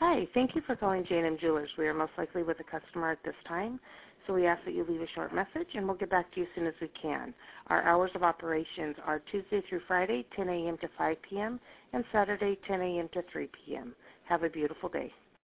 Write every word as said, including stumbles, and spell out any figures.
Hi, thank you for calling J and M Jewelers. We are most likely with a customer at this time, so we ask that you leave a short message, and we'll get back to you as soon as we can. Our hours of operations are Tuesday through Friday, ten a m to five p m, and Saturday, ten a m to three p m Have a beautiful day.